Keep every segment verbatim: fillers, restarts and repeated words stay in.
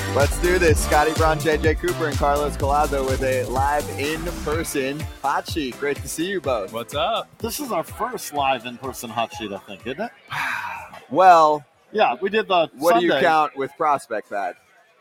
Let's do this. Scotty Braun, J J Cooper, and Carlos Collazo with a live in-person hot sheet. Great to see you both. What's up? This is our first live in-person hot sheet, I think, isn't it? Well, yeah, we did the what Sunday. do you count with Prospect Pad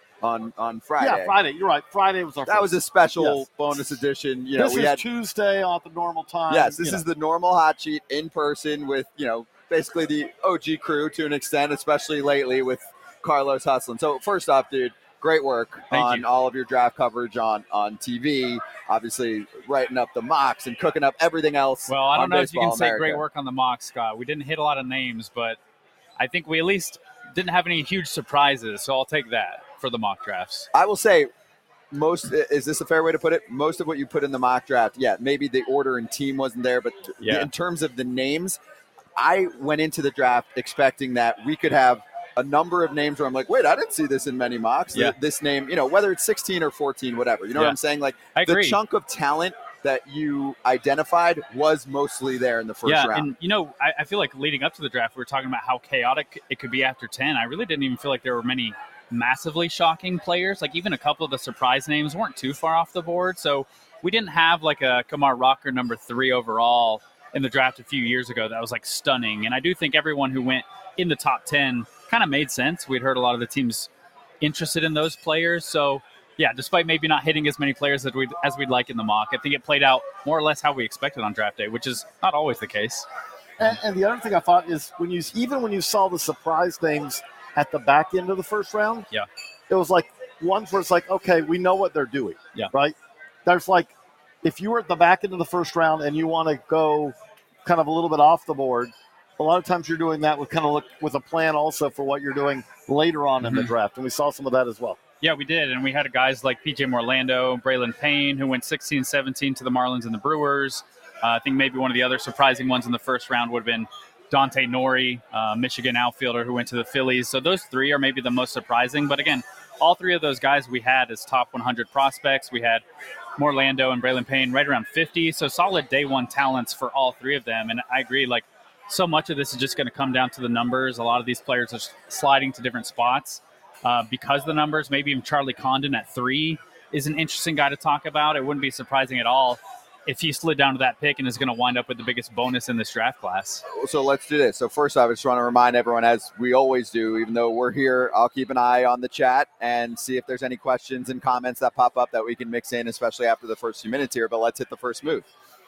on on Friday? Yeah, Friday. You're right. Friday was our That first. was a special Yes. bonus edition. You know, this we is had Tuesday at the normal time. yes, this you is know. the normal hot sheet in person with, you know, basically the O G crew to an extent, especially lately with Carlos hustling. So first off, dude, great work Thank on you. all of your draft coverage on, on T V, obviously writing up the mocks and cooking up everything else. Well, I on don't know if you can Baseball say America. great work on the mock, Scott. We didn't hit a lot of names, but I think we at least didn't have any huge surprises, so I'll take that for the mock drafts. I will say, most is this a fair way to put it? Most of what you put in the mock draft, yeah, maybe the order and team wasn't there, but Yeah. in terms of the names, I went into the draft expecting that we could have a number of names where I'm like, wait, I didn't see this in many mocks. Yeah. This name, you know, whether it's sixteen or fourteen, whatever. You know what Yeah. I'm saying? Like I the agree. chunk of talent that you identified was mostly there in the first yeah, round. and you know, I, I feel like leading up to the draft, we were talking about how chaotic it could be after ten. I really didn't even feel like there were many massively shocking players. Like even a couple of the surprise names weren't too far off the board. So we didn't have like a Kamar Rocker number three overall in the draft a few years ago that was like stunning. And I do think everyone who went in the top ten kind of made sense. We'd heard a lot of the teams interested in those players. So yeah, despite maybe not hitting as many players as we'd, as we'd like in the mock, I think it played out more or less how we expected on draft day, which is not always the case. And, and the other thing I thought is when you even when you saw the surprise names at the back end of the first round, Yeah. it was like ones where it's like, okay, we know what they're doing. Yeah. Right? There's like, if you were at the back end of the first round and you want to go kind of a little bit off the board, a lot of times you're doing that with kind of look with a plan also for what you're doing later on in the Mhm. draft. And we saw some of that as well. Yeah, we did. And we had guys like P J Morlando, Braylon Payne, who went sixteen seventeen to the Marlins and the Brewers. Uh, I think maybe one of the other surprising ones in the first round would have been Dante Nori, uh, Michigan outfielder who went to the Phillies. So those three are maybe the most surprising. But again, all three of those guys we had as top one hundred prospects. We had Morlando and Braylon Payne right around fifty. So solid day one talents for all three of them. And I agree, like, so much of this is just going to come down to the numbers. A lot of these players are sliding to different spots uh, because of the numbers. Maybe even Charlie Condon at three is an interesting guy to talk about. It wouldn't be surprising at all if he slid down to that pick and is going to wind up with the biggest bonus in this draft class. So let's do this. So first off, I just want to remind everyone, as we always do, even though we're here, I'll keep an eye on the chat and see if there's any questions and comments that pop up that we can mix in, especially after the first few minutes here. But let's hit the first move.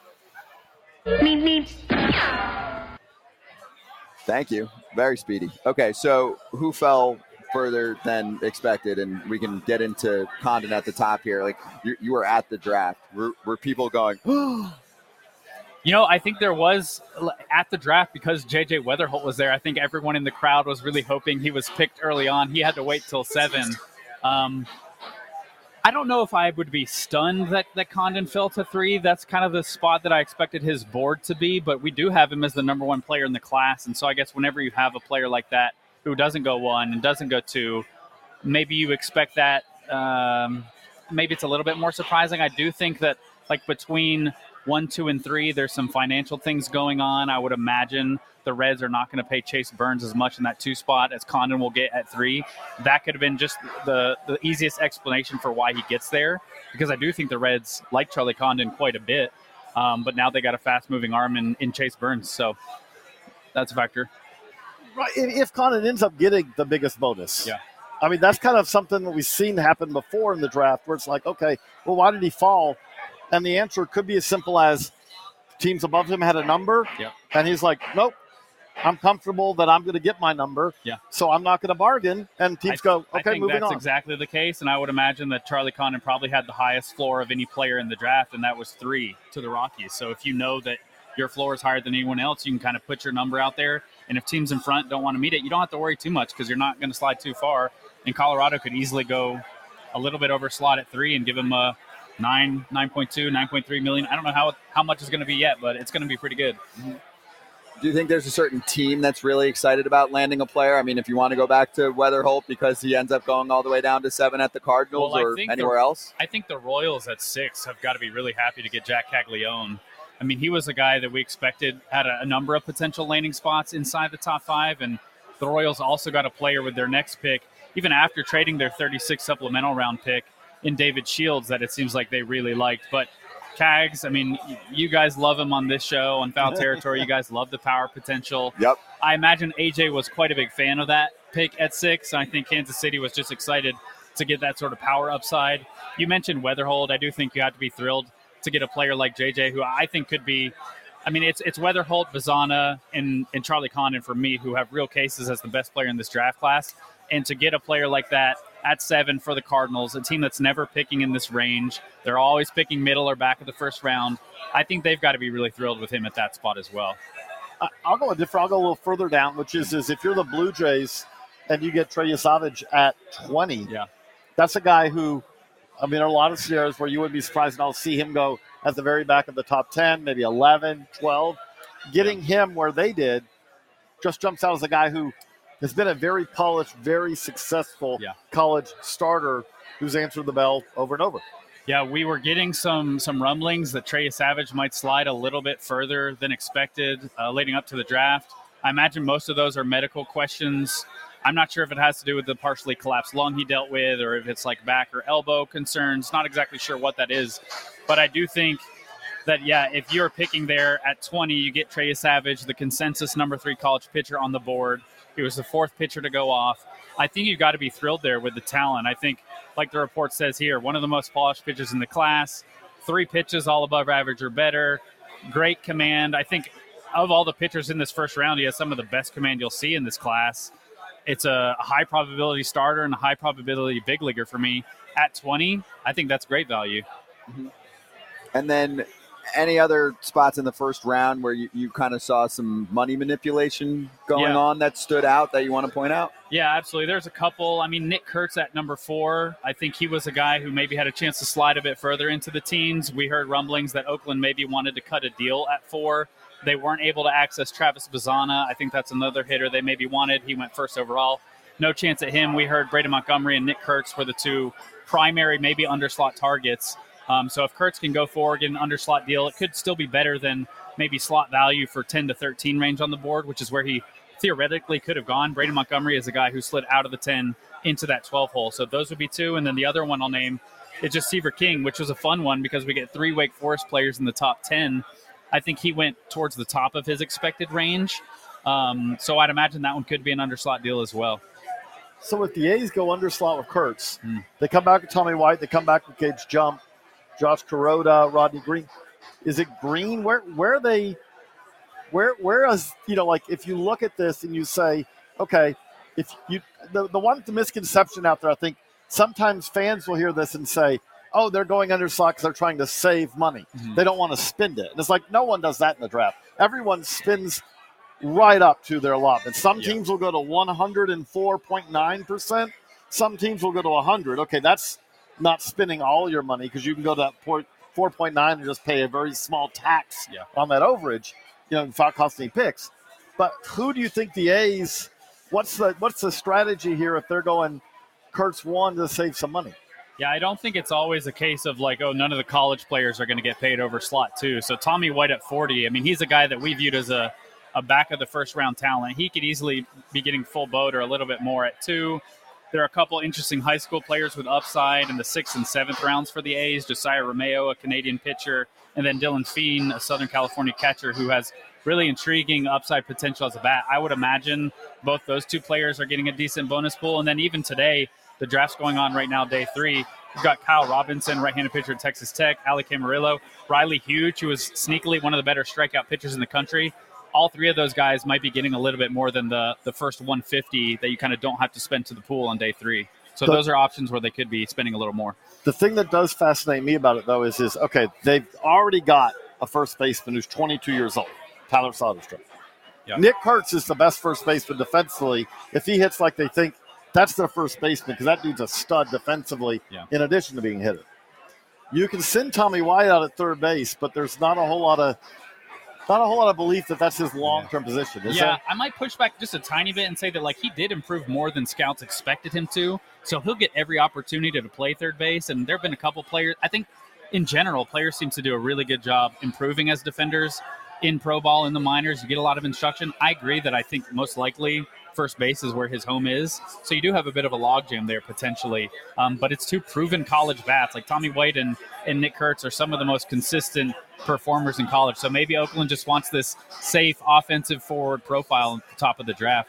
Thank you. Very speedy. Okay, so who fell further than expected? And we can get into Condon at the top here. Like, you, you were at the draft. Were, were people going, You know, I think there was at the draft because J J Weatherholt was there. I think everyone in the crowd was really hoping he was picked early on. He had to wait till seven. Um, I don't know if I would be stunned that, that Condon fell to three. That's kind of the spot that I expected his board to be, but we do have him as the number one player in the class. And so I guess whenever you have a player like that who doesn't go one and doesn't go two, maybe you expect that. Um, maybe it's a little bit more surprising. I do think that like between one, two, and three, there's some financial things going on. I would imagine the Reds are not going to pay Chase Burns as much in that two spot as Condon will get at three. That could have been just the, the easiest explanation for why he gets there, because I do think the Reds like Charlie Condon quite a bit, um, but now they got a fast-moving arm in, in Chase Burns, so that's a factor. Right. If if Condon ends up getting the biggest bonus. Yeah. I mean, that's kind of something that we've seen happen before in the draft where it's like, okay, well, why did he fall? And the answer could be as simple as teams above him had a number, Yeah. and he's like, nope, I'm comfortable that I'm going to get my number, Yeah. so I'm not going to bargain. And teams I, go, I okay, think moving that's on. exactly the case, and I would imagine that Charlie Condon probably had the highest floor of any player in the draft, and that was three to the Rockies. So if you know that your floor is higher than anyone else, you can kind of put your number out there, and if teams in front don't want to meet it, you don't have to worry too much because you're not going to slide too far. And Colorado could easily go a little bit over slot at three and give him a nine, nine point two, nine point three million. I don't know how how much is going to be yet, but it's going to be pretty good. do you think there's a certain team that's really excited about landing a player? I mean, if you want to go back to Weatherholt because he ends up going all the way down to seven at the Cardinals, Well, I or think anywhere the- else? I think the Royals at six have got to be really happy to get Jack Caglione. I mean, he was a guy that we expected had a, a number of potential landing spots inside the top five, and the Royals also got a player with their next pick even after trading their thirty-six supplemental round pick in David Shields, that it seems like they really liked. But Cags, I mean, you guys love him on this show, on Foul Territory. You guys love the power potential. Yep. I imagine A J was quite a big fan of that pick at six. I think Kansas City was just excited to get that sort of power upside. You mentioned Weatherhold. I do think you have to be thrilled to get a player like J J, who I think could be, I mean, it's it's Weatherhold, Bazana, and, and Charlie Condon for me, who have real cases as the best player in this draft class. And to get a player like that at seven for the Cardinals, a team that's never picking in this range, they're always picking middle or back of the first round. I think they've got to be really thrilled with him at that spot as well. I'll go a different. I'll go a little further down, which is, is if you're the Blue Jays and you get Trey Savage at twenty, yeah, that's a guy who, I mean, there are a lot of scenarios where you wouldn't be surprised, and I'll see him go at the very back of the top ten, maybe eleven, twelve. Getting him where they did just jumps out as a guy who has been a very polished, very successful yeah. college starter who's answered the bell over and over. Yeah, we were getting some some rumblings that Trey Savage might slide a little bit further than expected uh, leading up to the draft. I imagine most of those are medical questions. I'm not sure if it has to do with the partially collapsed lung he dealt with or if it's like back or elbow concerns. Not exactly sure what that is. But I do think that, yeah, if you're picking there at twenty, you get Trey Savage, the consensus number three college pitcher on the board. He was the fourth pitcher to go off. I think you've got to be thrilled there with the talent. I think, like the report says here, one of the most polished pitchers in the class, three pitches all above average or better, great command. I think of all the pitchers in this first round, he has some of the best command you'll see in this class. It's a high probability starter and a high probability big leaguer for me. At twenty, I think that's great value. Mm-hmm. And then any other spots in the first round where you, you kind of saw some money manipulation going yeah. on that stood out that you want to point out? Yeah, absolutely. There's a couple. I mean, Nick Kurtz at number four. I think he was a guy who maybe had a chance to slide a bit further into the teens. We heard rumblings that Oakland maybe wanted to cut a deal at four. They weren't able to access Travis Bazana. I think that's another hitter they maybe wanted. He went first overall. No chance at him. We heard Braden Montgomery and Nick Kurtz were the two primary, maybe underslot targets. Um, so if Kurtz can go forward, get an underslot deal, it could still be better than maybe slot value for ten to thirteen range on the board, which is where he theoretically could have gone. Braden Montgomery is a guy who slid out of the ten into that twelve hole. So those would be two. And then the other one I'll name is just Seaver King, which was a fun one because we get three Wake Forest players in the top ten. I think he went towards the top of his expected range. Um, so I'd imagine that one could be an underslot deal as well. So if the A's go underslot with Kurtz, mm. they come back with Tommy White, they come back with Gage Jump, Josh Kuroda, Rodney Green. Is it Green? Where where are they where where is, you know, like if you look at this and you say, okay, if you the, the one the misconception out there, I think sometimes fans will hear this and say, oh, they're going underslot because they're trying to save money. Mm-hmm. They don't want to spend it. And it's like no one does that in the draft. Everyone spends right up to their allotment. Some yeah. teams will go to one hundred four point nine percent. Some teams will go to one hundred. Okay, that's not spending all your money because you can go to that four point nine and just pay a very small tax yeah. on that overage, you know, without costing picks. But who do you think the A's, what's the what's the strategy here if they're going Kurtz one to save some money? Yeah, I don't think it's always a case of like, oh, none of the college players are going to get paid over slot two. So Tommy White at forty, I mean, he's a guy that we viewed as a, a back of the first round talent. He could easily be getting full boat or a little bit more at two. There are a couple interesting high school players with upside in the sixth and seventh rounds for the A's. Josiah Romeo, a Canadian pitcher, and then Dylan Feen, a Southern California catcher who has really intriguing upside potential as a bat. I would imagine both those two players are getting a decent bonus pool. And then even today, the draft's going on right now, day three. We've got Kyle Robinson, right-handed pitcher at Texas Tech, Ali Camarillo, Riley Hughes, who is sneakily one of the better strikeout pitchers in the country. All three of those guys might be getting a little bit more than the, the first one fifty that you kind of don't have to spend to the pool on day three. So the, those are options where they could be spending a little more. The thing that does fascinate me about it, though, is, is okay, they've already got a first baseman who's twenty-two years old, Tyler Soderstrom. Yeah. Nick Kurtz is the best first baseman defensively. If he hits like they think, that's their first baseman because that dude's a stud defensively yeah. in addition to being a hitter. You can send Tommy White out at third base, but there's not a whole lot of Not a whole lot of belief that that's his long-term yeah. position. Is yeah, that? I might push back just a tiny bit and say that like he did improve more than scouts expected him to. So he'll get every opportunity to play third base. And there have been a couple players. I think in general, players seem to do a really good job improving as defenders in pro ball in the minors. You get a lot of instruction. I agree that I think most likely first base is where his home is. So you do have a bit of a logjam there potentially. Um, but it's two proven college bats. Like Tommy White and, and Nick Kurtz are some of the most consistent performers in college. So maybe Oakland just wants this safe offensive forward profile at the top of the draft.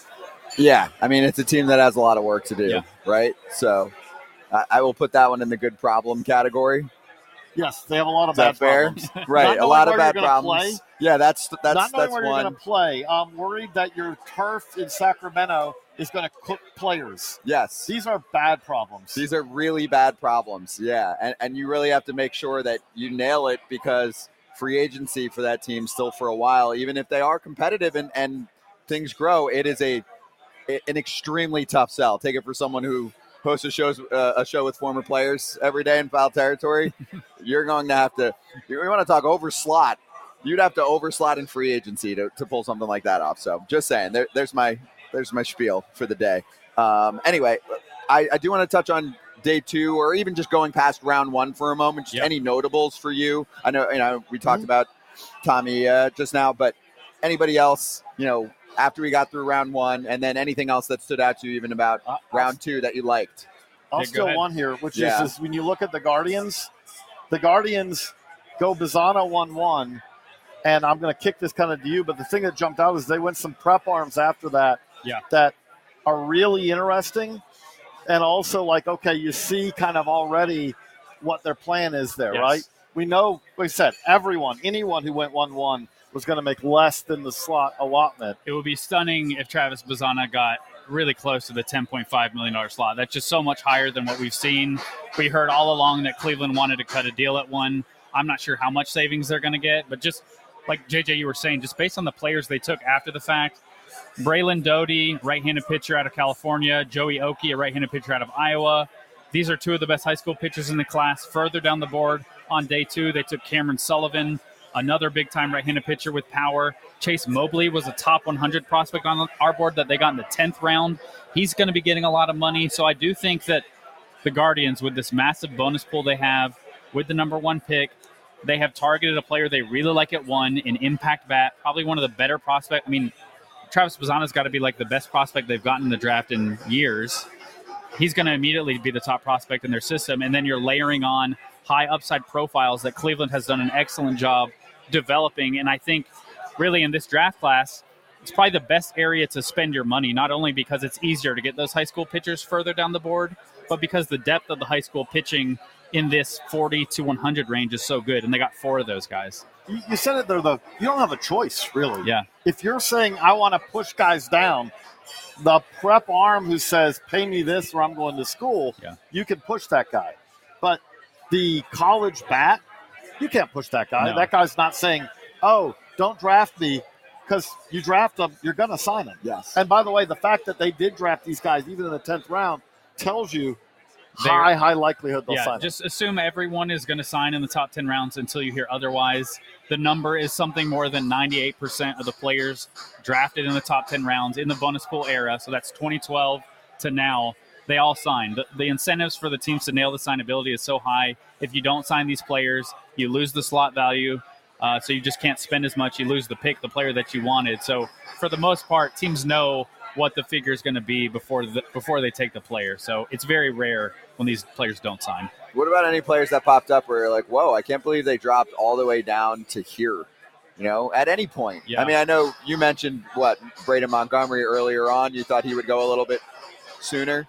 Yeah, I mean, it's a team that has a lot of work to do, yeah. right? So I, I will put that one in the good problem category. Yes, they have a lot of Is that bad fair? problems. Right, a lot of bad problems. Play, yeah, that's that's not knowing that's where one. you're going to play. I'm worried that your turf in Sacramento is going to cook players. Yes, these are bad problems. These are really bad problems. Yeah, and and you really have to make sure that you nail it because free agency for that team still for a while, even if they are competitive and and things grow, it is a an extremely tough sell. Take it for someone who hosts a shows uh, a show with former players every day in foul territory. You're going to have to. You want to talk over slot? You'd have to over slot in free agency to, to pull something like that off. So just saying, there, there's my there's my spiel for the day. Um, anyway, I, I do want to touch on day two, or even just going past round one for a moment. Just yep. Any notables for you? I know you know we talked mm-hmm. about Tommy uh, just now, but anybody else? You know. After we got through round one, and then anything else that stood out to you even about uh, round two that you liked? I'll yeah, still one here, which yeah. is, is when you look at the Guardians, the Guardians go Bazzana one one, and I'm going to kick this kind of to you, but the thing that jumped out is they went some prep arms after that yeah. that are really interesting, and also like, okay, you see kind of already what their plan is there, yes. right? We know, like I said, everyone, anyone who went one one, was going to make less than the slot allotment. It would be stunning if Travis Bazzana got really close to the ten point five million dollars slot. That's just so much higher than what we've seen. We heard all along that Cleveland wanted to cut a deal at one. I'm not sure how much savings they're going to get, but just like J J, you were saying, just based on the players they took after the fact, Braylon Doty, right-handed pitcher out of California, Joey Oki, a right-handed pitcher out of Iowa. These are two of the best high school pitchers in the class. Further down the board on day two, they took Cameron Sullivan, another big-time right-handed pitcher with power. Chase Mobley was a top one hundred prospect on our board that they got in the tenth round. He's going to be getting a lot of money. So I do think that the Guardians, with this massive bonus pool they have, with the number one pick, they have targeted a player they really like at one, an impact bat, probably one of the better prospects. I mean, Travis Bazzana's got to be like the best prospect they've gotten in the draft in years. He's going to immediately be the top prospect in their system. And then you're layering on high upside profiles that Cleveland has done an excellent job developing. And I think really in this draft class, it's probably the best area to spend your money, not only because it's easier to get those high school pitchers further down the board, but because the depth of the high school pitching in this forty to one hundred range is so good. And they got four of those guys. You, you said it there, though. You don't have a choice, really. Yeah. If you're saying, I want to push guys down, the prep arm who says, pay me this or I'm going to school, yeah. you can push that guy. But the college bat, you can't push that guy. No. That guy's not saying, oh, don't draft me, because you draft them, you're going to sign them. Yes. And by the way, the fact that they did draft these guys, even in the tenth round, tells you They're, high, high likelihood they'll yeah, sign just them. assume everyone is going to sign in the top ten rounds until you hear otherwise. The number is something more than ninety-eight percent of the players drafted in the top ten rounds in the bonus pool era. So that's twenty twelve to now. They all signed. The, the incentives for the teams to nail the signability is so high. If you don't sign these players, you lose the slot value. Uh, so you just can't spend as much. You lose the pick, the player that you wanted. So for the most part, teams know what the figure is going to be before the, before they take the player. So it's very rare when these players don't sign. What about any players that popped up where you're like, whoa, I can't believe they dropped all the way down to here, you know, at any point? Yeah. I mean, I know you mentioned, what, Braden Montgomery earlier on. You thought he would go a little bit sooner?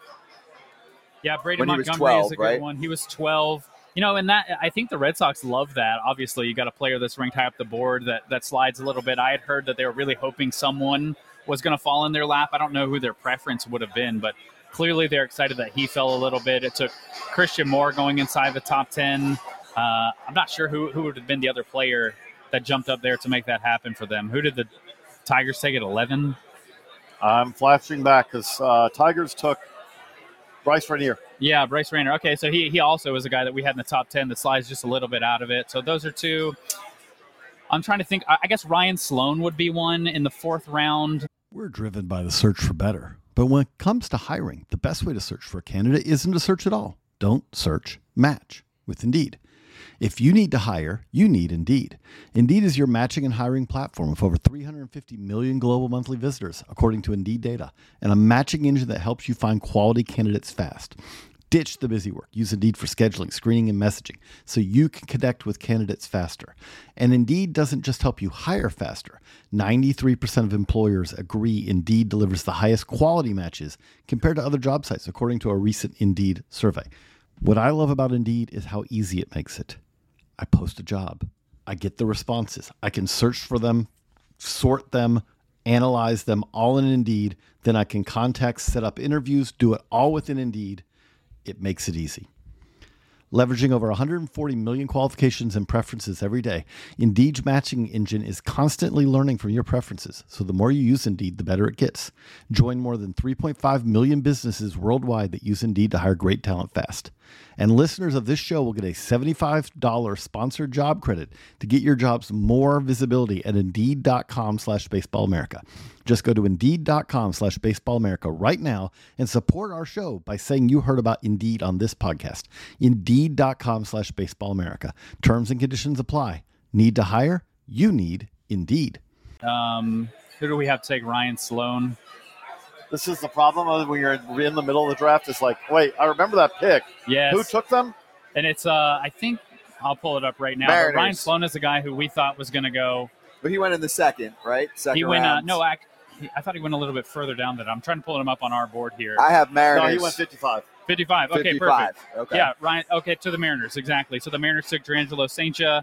Yeah, Braden when Montgomery twelve, is a good right? one. He was twelve. You know, and that I think the Red Sox love that. Obviously, you got a player that's ranked high up the board that, that slides a little bit. I had heard that they were really hoping someone was going to fall in their lap. I don't know who their preference would have been, but clearly they're excited that he fell a little bit. It took Christian Moore going inside the top ten. Uh, I'm not sure who, who would have been the other player that jumped up there to make that happen for them. Who did the Tigers take at eleven? I'm flashing back because uh, Tigers took Bryce Rainier. Yeah, Bryce Rainier. Okay, so he he also is a guy that we had in the top ten that slides just a little bit out of it. So those are two. I'm trying to think. I guess Ryan Sloan would be one in the fourth round. We're driven by the search for better. But when it comes to hiring, the best way to search for a candidate isn't to search at all. Don't search, match with Indeed. If you need to hire, you need Indeed. Indeed is your matching and hiring platform with over three hundred fifty million global monthly visitors, according to Indeed data, and a matching engine that helps you find quality candidates fast. Ditch the busy work. Use Indeed for scheduling, screening, and messaging so you can connect with candidates faster. And Indeed doesn't just help you hire faster. ninety-three percent of employers agree Indeed delivers the highest quality matches compared to other job sites, according to a recent Indeed survey. What I love about Indeed is how easy it makes it. I post a job. I get the responses. I can search for them, sort them, analyze them all in Indeed. Then I can contact, set up interviews, do it all within Indeed. It makes it easy. Leveraging over one hundred forty million qualifications and preferences every day, Indeed's matching engine is constantly learning from your preferences. So the more you use Indeed, the better it gets. Join more than three point five million businesses worldwide that use Indeed to hire great talent fast. And listeners of this show will get a seventy-five dollars sponsored job credit to get your jobs more visibility at Indeed.com slash Baseball America. Just go to Indeed.com slash Baseball America right now and support our show by saying you heard about Indeed on this podcast. Indeed.com slash Baseball America. Terms and conditions apply. Need to hire? You need Indeed. Um, who do we have to take? Ryan Sloan. This is the problem of when you're in the middle of the draft. It's like, wait, I remember that pick. Yes. Who took them? And it's, uh, I think, I'll pull it up right now. But Ryan Sloan is the guy who we thought was going to go. But he went in the second, right? Second he went, round. uh, no, I, I thought he went a little bit further down than I'm trying to pull him up on our board here. I have Mariners. No, he went fifty-five. fifty-five. Okay, fifty-five. perfect. Okay. Yeah, Ryan. Okay, to the Mariners, exactly. So the Mariners took D'Angelo Saintia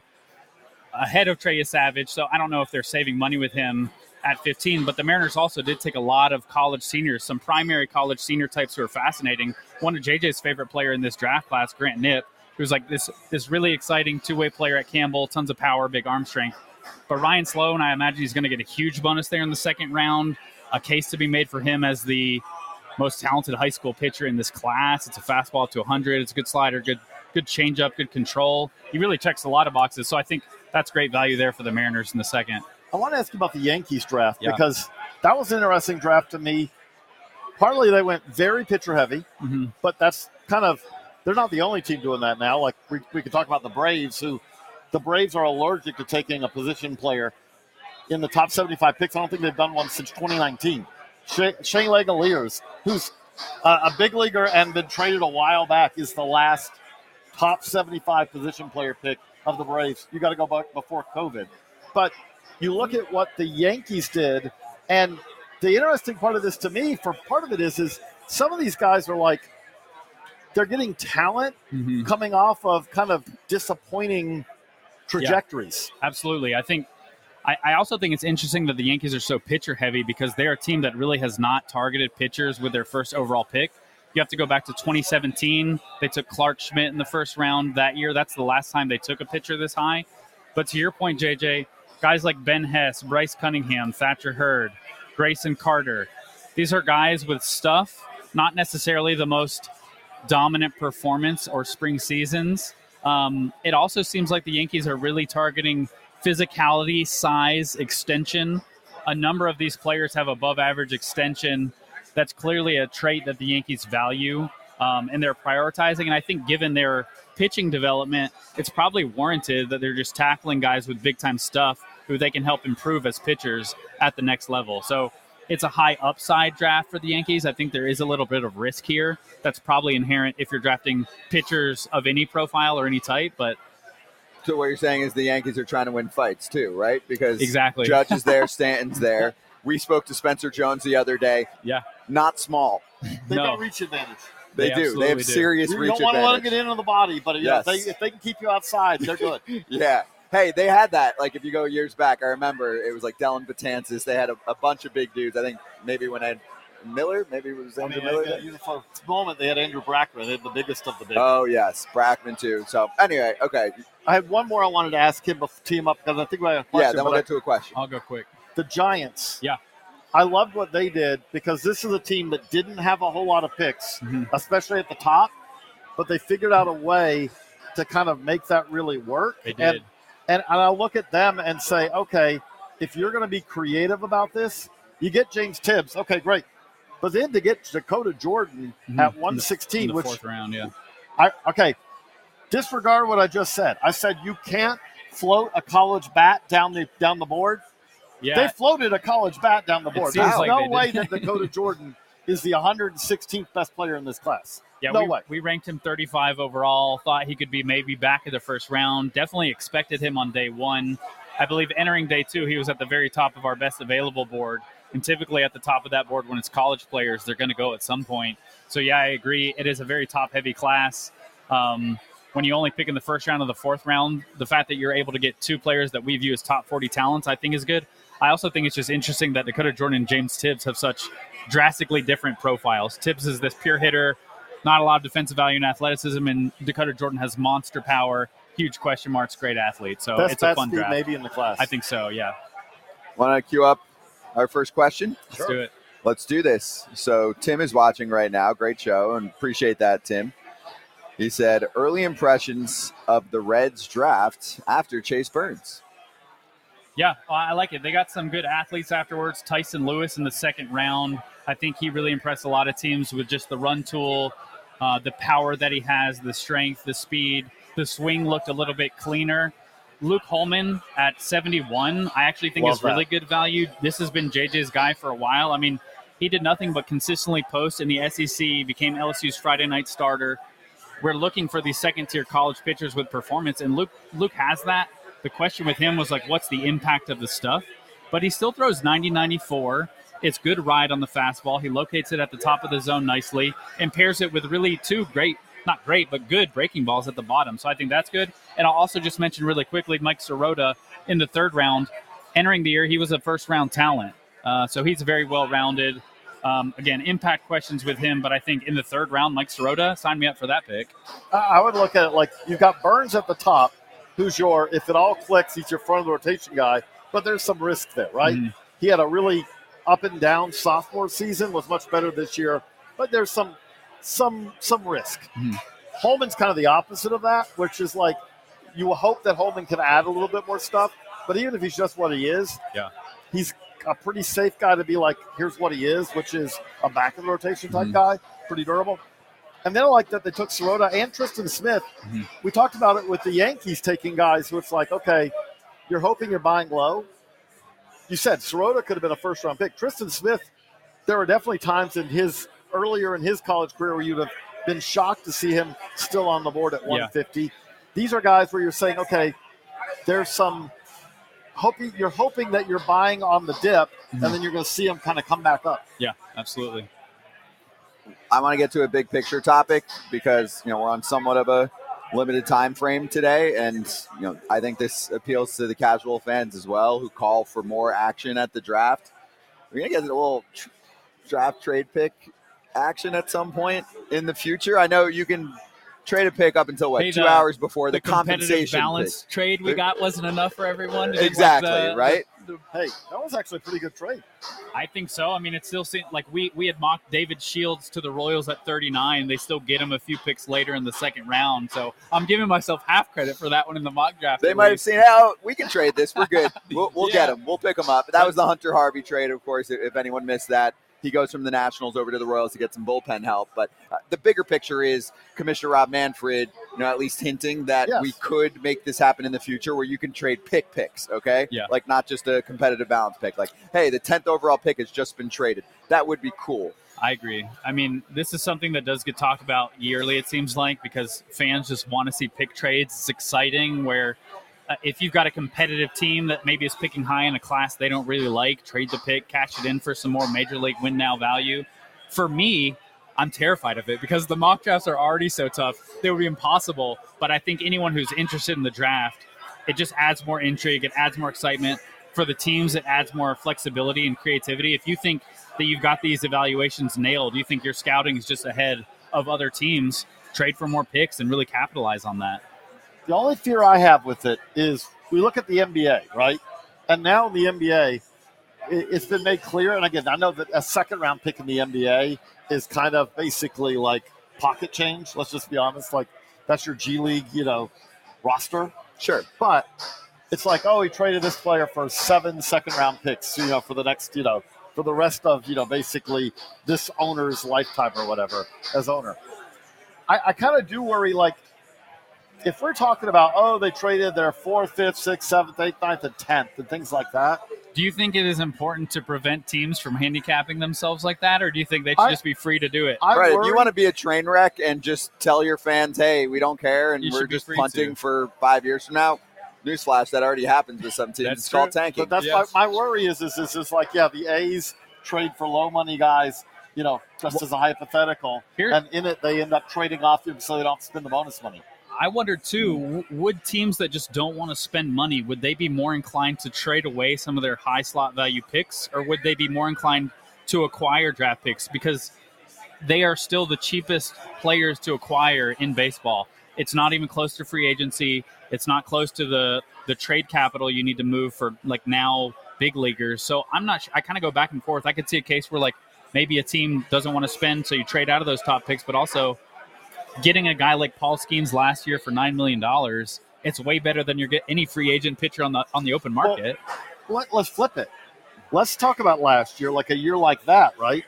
ahead of Trey Savage. So I don't know if they're saving money with him at fifteen, but the Mariners also did take a lot of college seniors, some primary college senior types who are fascinating. One of J J's favorite player in this draft class, Grant Knipp, who's like this this really exciting two-way player at Campbell, tons of power, big arm strength. But Ryan Sloan, I imagine he's going to get a huge bonus there in the second round. A case to be made for him as the most talented high school pitcher in this class. It's a fastball to one hundred. It's a good slider, good good changeup, good control. He really checks a lot of boxes. So I think that's great value there for the Mariners in the second. I want to ask you about the Yankees draft Yeah. because that was an interesting draft to me. Partly they went very pitcher heavy, Mm-hmm. but that's kind of – they're not the only team doing that now. Like we, we could talk about the Braves, who the Braves are allergic to taking a position player in the top seventy-five picks. I don't think they've done one since twenty nineteen. Shane, Shane Langeliers, who's uh, a big leaguer and been traded a while back, is the last top seventy-five position player pick of the Braves. You got to go back before COVID. But you look at what the Yankees did, and the interesting part of this to me, for part of it is, is some of these guys are like, they're getting talent Mm-hmm. coming off of kind of disappointing trajectories. Absolutely. I think I, I also think it's interesting that the Yankees are so pitcher heavy because they're a team that really has not targeted pitchers with their first overall pick. You have to go back to twenty seventeen. They took Clark Schmidt in the first round that year. That's the last time they took a pitcher this high. But to your point, J J, guys like Ben Hess, Bryce Cunningham, Thatcher Hurd, Grayson Carter, these are guys with stuff, not necessarily the most dominant performance or spring seasons. Um, it also seems like the Yankees are really targeting physicality, size, extension. A number of these players have above average extension. That's clearly a trait that the Yankees value, um, and they're prioritizing. And I think given their pitching development, it's probably warranted that they're just tackling guys with big time stuff who they can help improve as pitchers at the next level. So it's a high upside draft for the Yankees. I think there is a little bit of risk here. That's probably inherent if you're drafting pitchers of any profile or any type, but So what you're saying is the Yankees are trying to win fights too, right? Because Exactly. Judge is there, Stanton's there. We spoke to Spencer Jones the other day. yeah, Not small. They've No. got reach advantage. They, They do. They absolutely have do. serious You reach don't want to let them advantage. get into the body, but you know, Yes. if, they, if they can keep you outside, they're good. Yeah. Hey, they had that. Like, if you go years back, I remember it was like Dellin Betances. They had a, a bunch of big dudes. I think maybe when I had Miller, maybe it was I Andrew mean, Miller. uh, you know, for a moment, they had Andrew Brackman. They had the biggest of the big. Oh, yes. Brackman, too. So, anyway, okay. I had one more I wanted to ask him, bef- tee him up, because I think we had a question. Yeah, then we'll but get to a question. I'll go quick. I- the Giants. Yeah. I loved what they did because this is a team that didn't have a whole lot of picks, Mhm. especially at the top, but they figured out a way to kind of make that really work. They And, did. and, and I look at them and say, okay, if you're going to be creative about this, you get James Tibbs. Okay, great. But then to get Dakota Jordan Mhm. at In one the- sixteen, in the which fourth round, yeah. I okay, disregard what I just said. I said you can't float a college bat down the down the board. Yeah. They floated a college bat down the board. There's like no way that Dakota Jordan is the one hundred sixteenth best player in this class. Yeah, no we, way. We ranked him thirty-five overall, thought he could be maybe back in the first round. Definitely expected him on day one. I believe entering day two, he was at the very top of our best available board. And typically at the top of that board, when it's college players, they're going to go at some point. So, yeah, I agree. It is a very top-heavy class. Um, when you only pick in the first round or the fourth round, the fact that you're able to get two players that we view as top forty talents, I think is good. I also think it's just interesting that Dakota Jordan and James Tibbs have such drastically different profiles. Tibbs is this pure hitter, not a lot of defensive value and athleticism, and Dakota Jordan has monster power, huge question marks, great athlete. So Best it's a fun speed draft. maybe in the class. I think so, yeah. Want to queue up our first question? Let's Sure. do it. Let's do this. So Tim is watching right now. Great show, and appreciate that, Tim. He said, early impressions of the Reds draft after Chase Burns. Yeah, I like it. They got some good athletes afterwards. Tyson Lewis in the second round. I think he really impressed a lot of teams with just the run tool, uh, the power that he has, the strength, the speed. The swing looked a little bit cleaner. Luke Holman at seventy-one, I actually think Love is really that. good value. This has been J J's guy for a while. I mean, he did nothing but consistently post in the S E C, became L S U's Friday night starter. We're looking for these second-tier college pitchers with performance, and Luke Luke has that. The question with him was, like, what's the impact of the stuff? But he still throws ninety ninety-four. It's good ride on the fastball. He locates it at the top of the zone nicely and pairs it with really two great, not great, but good breaking balls at the bottom. So I think that's good. And I'll also just mention really quickly Mike Sirota in the third round. Entering the year, he was a first-round talent. Uh, so he's very well-rounded. Um, again, impact questions with him, but I think in the third round, Mike Sirota, sign me up for that pick. I I would look at it like you've got Burns at the top, who's your, if it all clicks, he's your front of the rotation guy, but there's some risk there, right? Mhm. He had a really up and down sophomore season, was much better this year, but there's some some some risk. Mhm. Holman's kind of the opposite of that, which is like you hope that Holman can add a little bit more stuff, but even if he's just what he is, Yeah. he's a pretty safe guy to be like, here's what he is, which is a back of the rotation type Mhm. guy, pretty durable. And then I like that they took Sirota and Tristan Smith. Mhm. We talked about it with the Yankees taking guys who it's like, okay, you're hoping you're buying low. You said Sirota could have been a first-round pick. Tristan Smith, there were definitely times in his earlier in his college career where you'd have been shocked to see him still on the board at one fifty. These are guys where you're saying, okay, there's some hoping you're hoping that you're buying on the dip, Mhm. and then you're going to see them kind of come back up. Yeah, absolutely. I want to get to a big picture topic because, you know, we're on somewhat of a limited time frame today. And, you know, I think this appeals to the casual fans as well who call for more action at the draft. We're going to get a little tr- draft trade pick action at some point in the future. I know you can trade a pick up until, what, Hey, two the- hours before the, The competitive compensation balance pick. trade we got wasn't enough for everyone. Did you like Exactly, the- right? the- Hey, that was actually a pretty good trade. I think so. I mean, it still seems like we, we had mocked David Shields to the Royals at thirty-nine. They still get him a few picks later in the second round. So I'm giving myself half credit for that one in the mock draft. They at might have least. seen, oh, we can trade this. We're good. We'll, we'll Yeah. get him. We'll pick him up. That was the Hunter Harvey trade, of course, if, if anyone missed that. He goes from the Nationals over to the Royals to get some bullpen help. But uh, the bigger picture is Commissioner Rob Manfred, you know, at least hinting that Yes. we could make this happen in the future where you can trade pick picks, okay? Yeah. Like not just a competitive balance pick. Like, hey, the tenth overall pick has just been traded. That would be cool. I agree. I mean, this is something that does get talked about yearly, it seems like, because fans just want to see pick trades. It's exciting where uh, if you've got a competitive team that maybe is picking high in a class they don't really like, trade the pick, cash it in for some more major league win now value. For me, I'm terrified of it because the mock drafts are already so tough. They would be impossible. But I think anyone who's interested in the draft, it just adds more intrigue. It adds more excitement. For the teams, it adds more flexibility and creativity. If you think that you've got these evaluations nailed, you think your scouting is just ahead of other teams, trade for more picks and really capitalize on that. The only fear I have with it is we look at the N B A, right? And now in the N B A, it- it's been made clear. And again, I know that a second round pick in the N B A is kind of basically like pocket change. Let's just be honest. Like that's your G League, you know, roster. Sure. But it's like, oh, he traded this player for seven second round picks, you know, for the next, you know, for the rest of, you know, basically this owner's lifetime or whatever as owner. I, I kind of do worry, like, if we're talking about, oh, they traded their fourth, fifth, sixth, seventh, eighth, ninth, and tenth, and things like that. Do you think it is important to prevent teams from handicapping themselves like that, or do you think they should I, just be free to do it? I right. worry, If you want to be a train wreck and just tell your fans, hey, we don't care, and You we're should be just free punting to. for five years from now, newsflash, that already happens with some teams. That's It's called true. tanking. but that's Yes. my, my worry is, is, is, is like, yeah, the A's trade for low money guys, you know, just as a hypothetical. Here- and in it, they end up trading off them so they don't spend the bonus money. I wonder, too, w- would teams that just don't want to spend money, would they be more inclined to trade away some of their high slot value picks, or would they be more inclined to acquire draft picks? Because they are still the cheapest players to acquire in baseball. It's not even close to free agency. It's not close to the, the trade capital you need to move for, like, now big leaguers. So I'm not sure. I kind of go back and forth. I could see a case where, like, maybe a team doesn't want to spend, so you trade out of those top picks, but also getting a guy like Paul Skeens last year for nine million dollars, it's way better than you get any free agent pitcher on the on the open market. Well, let, let's flip it. Let's talk about last year, like a year like that, right?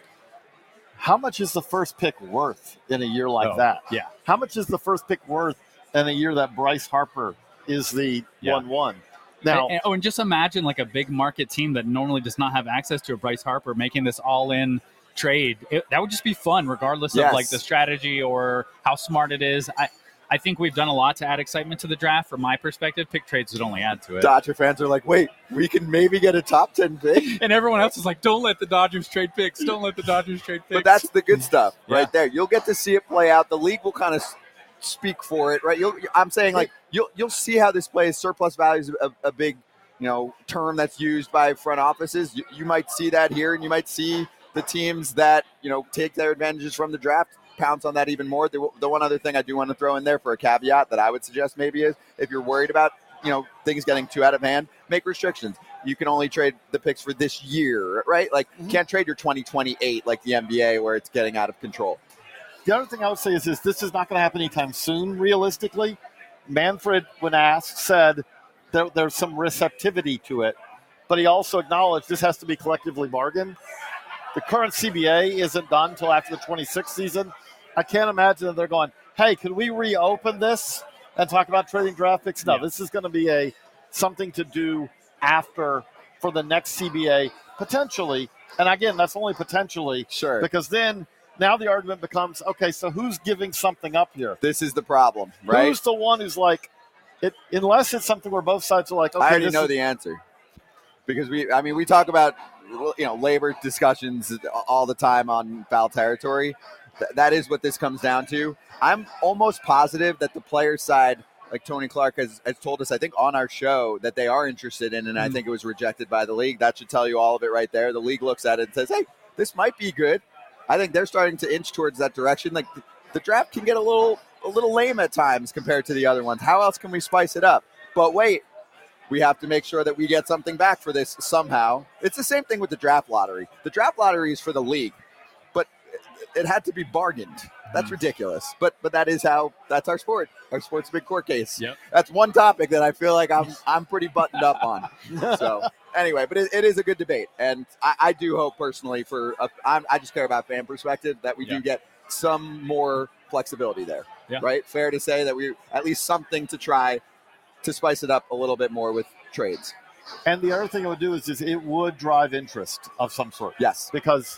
How much is the first pick worth in a year like Oh, that? yeah. How much is the first pick worth in a year that Bryce Harper is the Yeah. one one? Now, And, and- oh, and just imagine like a big market team that normally does not have access to a Bryce Harper making this all-in trade. It, that would just be fun, regardless Yes. of like the strategy or how smart it is. I, I think we've done a lot to add excitement to the draft. From my perspective, pick trades would only add to it. Dodger fans are like, wait, we can maybe get a top ten pick. And everyone else is like, don't let the Dodgers trade picks. Don't let the Dodgers trade picks. But that's the good stuff Yeah. right there. You'll get to see it play out. The league will kind of s- speak for it, right? You'll, I'm saying like you'll you'll see how this plays. Surplus value is a, a big, you know, term that's used by front offices. You, you might see that here, and you might see the teams that, you know, take their advantages from the draft pounce on that even more. The, the one other thing I do want to throw in there for a caveat that I would suggest maybe is if you're worried about, you know, things getting too out of hand, make restrictions. You can only trade the picks for this year, right? Like, Mm-hmm. can't trade your twenty twenty-eight like the N B A where it's getting out of control. the other thing I would say is this: this is not going to happen anytime soon, realistically. Manfred, when asked, said there, there's some receptivity to it, but he also acknowledged this has to be collectively bargained. The current C B A isn't done until after the twenty-sixth season. I can't imagine that they're going, hey, could we reopen this and talk about trading draft picks? No, Yeah. this is going to be a something to do after for the next C B A, potentially. And again, that's only potentially. Sure. Because then now the argument becomes, okay, so who's giving something up here? This is the problem, right? Who's the one who's like, it, unless it's something where both sides are like, okay, I already this know is, the answer. Because we, I mean, we talk about, you know, labor discussions all the time on foul territory. Th- that is what this comes down to. I'm almost positive that the player side, like Tony Clark has, has told us, I think on our show, that they are interested in, and I think it was rejected by the league. That should tell you all of it right there. The league looks at it and says, hey, this might be good. I think they're starting to inch towards that direction. Like the, the draft can get a little a little lame at times compared to the other ones. How else can we spice it up? But wait, we have to make sure that we get something back for this somehow. It's the same thing with the draft lottery. The draft lottery is for the league, but it had to be bargained. That's ridiculous. But but that is how that's our sport. Our sport's a big court case. Yep. That's one topic that I feel like I'm I'm pretty buttoned up on. So anyway, but it, it is a good debate, and I, I do hope personally for a, I'm, I just care about fan perspective that we Yeah. do get some more flexibility there. Yeah. Right? Fair to say that we at least something to try to spice it up a little bit more with trades. and the other thing it would do is, is it would drive interest of some sort. Yes. Because,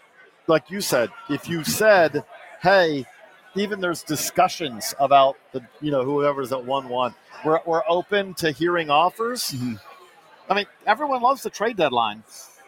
like you said, if you said, hey, even there's discussions about the, you know, whoever's at one one, we're, we're open to hearing offers. Mm-hmm. I mean, everyone loves the trade deadline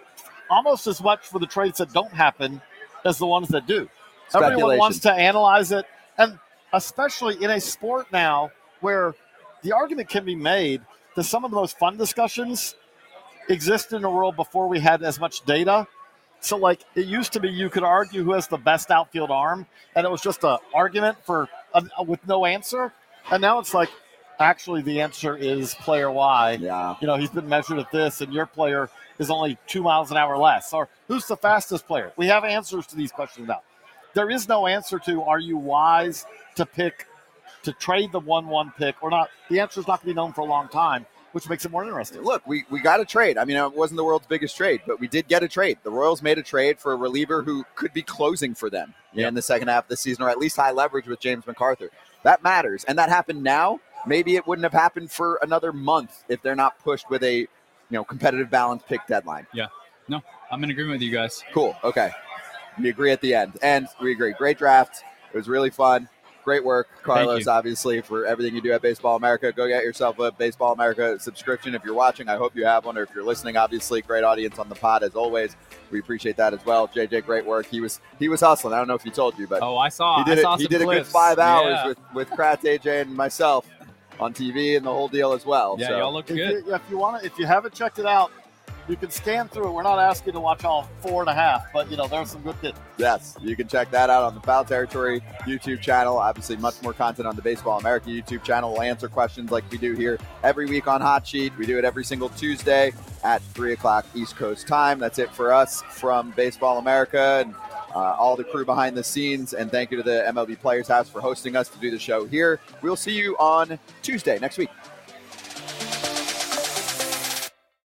almost as much for the trades that don't happen as the ones that do. Everyone Speculation. wants to analyze it, and especially in a sport now where the argument can be made that some of the most fun discussions existed in a world before we had as much data. So, like, it used to be you could argue who has the best outfield arm, and it was just an argument for a, with no answer. And now it's like, actually, the answer is player Y. Yeah. You know, he's been measured at this, and your player is only two miles an hour less. Or who's the fastest player? We have answers to these questions now. There is no answer to, are you wise to pick, to trade the one one pick or not? The answer is not going to be known for a long time, which makes it more interesting. Look, we, we got a trade. I mean, it wasn't the world's biggest trade, but we did get a trade. The Royals made a trade for a reliever who could be closing for them Yep. in the second half of the season, or at least high leverage with James McArthur. That matters. And that happened now. Maybe it wouldn't have happened for another month if they're not pushed with a, you know, competitive balance pick deadline. Yeah. No, I'm in agreement with you guys. Cool. Okay. We agree at the end. And we agree. Great draft. It was really fun. Great work, Carlos, obviously, for everything you do at Baseball America. Go get yourself a Baseball America subscription if you're watching. I hope you have one, or if you're listening, obviously. Great audience on the pod, as always. We appreciate that as well. J J, great work. He was he was hustling. I don't know if he told you, but oh, I saw. He did, I it, saw he some did a clips. good five hours yeah. with, with Kratz, A J, and myself on T V and the whole deal as well. Yeah, so. y'all look If good. you, if you want to, if you haven't checked it out, you can scan through it. We're not asking to watch all four and a half, but you know there's some good bits. Yes, you can check that out on the Foul Territory YouTube channel. Obviously, much more content on the Baseball America YouTube channel. We'll answer questions like we do here every week on Hot Sheet. We do it every single Tuesday at three o'clock East Coast time. That's it for us from Baseball America and uh, all the crew behind the scenes. And thank you to the M L B Players House for hosting us to do the show here. We'll see you on Tuesday next week.